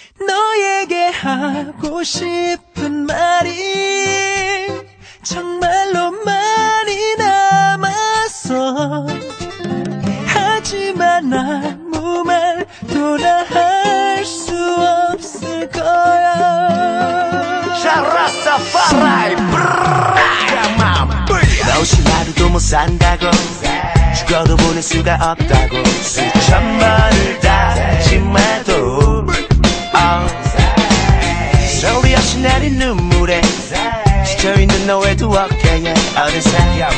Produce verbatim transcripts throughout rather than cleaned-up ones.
너에게 하고 싶은 말이 정말로 많이 남았어. 하지만 아무 말도 나 할 수 없을 거야. 샤라사파라이 너 없이 하루도 못 산다고 죽어도 보낼 수가 없다고 수천 번을 다짐해도 소리 없이 내린 눈물에 지쳐있는 너의 두 어깨에 어느새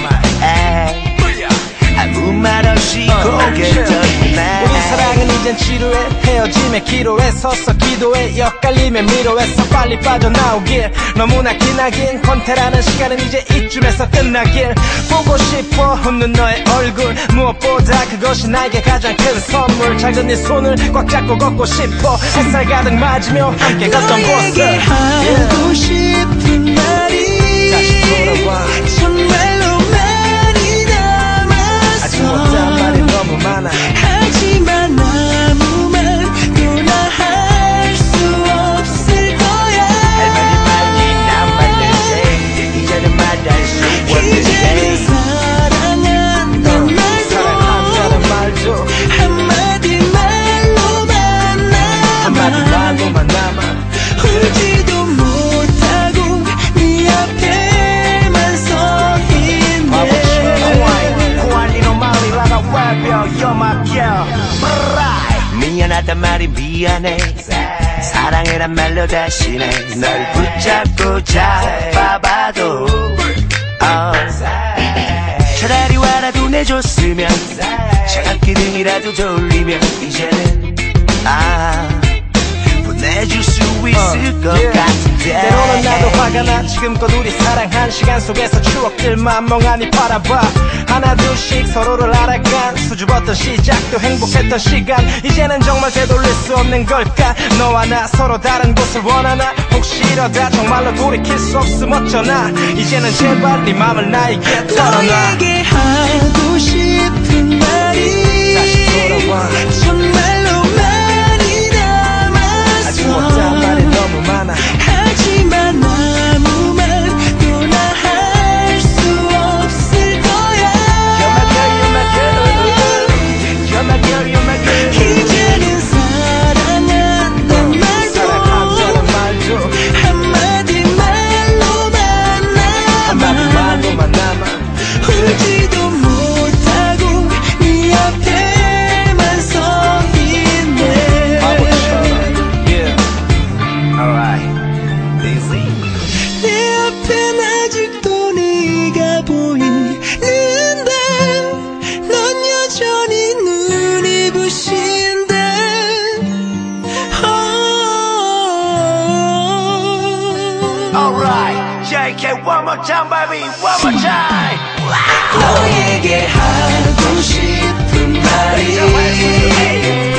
아무 말 없이 고개를 돌리네. 우리 사랑은 이젠 지루해. 헤어짐에 기로에 섰어. 기도에 엇갈림에 미로에서 빨리 빠져나오길. 너무나 기나긴 권태라는 시간은 이제 이쯤에서 끝나길. 보고 싶어 웃는 너의 얼굴. 무엇보다 그것이 나에게 가장 큰 선물. 작은 네 손을 꽉 잡고 걷고 싶어. 햇살 가득 맞으며 함께 걷던 곳을. 너에게 하고 싶은 말이 다시 돌아와. 정말로 못한 말이 너무 많아. 하지만 아무 말도 나 할 수 없을 거야. 할 말이 많이 남았는데 이제는 말할 수 없는데 이제는 사랑한단 어, 말도 사랑한다는 말도 한마디 말로만 남아. 한마디 말로만 남아. 울지도 못하고 네 앞에만 서 있네. You're my girl. 미안하단 말이 미안해. 사랑해란 말로 대신해. 널 붙잡고 잡아봐도 oh. 차라리 화라도 내줬으면 차갑게 등이라도 돌리면 이제는 아 보내줄 수 있을 uh, 것 yeah. 같은데. 때로는 나도 화가 나. 지금껏 우리 사랑한 시간 속에서 추억들만 멍하니 바라봐. 하나 둘씩 서로를 알아간 수줍었던 시작도 행복했던 시간 이제는 정말 되돌릴 수 없는 걸까. 너와 나 서로 다른 곳을 원하나. 혹시 이러다 정말로 돌이킬 수 없음 어쩌나. 이제는 제발 네 맘을 나에게 털어놔. 너에게 하고 싶은 말이 다시 돌아와. 정말로 많이 남았어. 아직 못한 말이 너무 많아. 하지만 아무 말도 나 할 수 없을 거야. 이제는 사랑한단 말도 한마디 말로만 남아. 울지도 못하고 네 앞에만 서 있네. 내 앞엔 아직도 네가 보이는데 넌 여전히 눈이 부신데. Alright, 제이 케이 one more time, baby, one more time. 너에게 하고 싶은 말이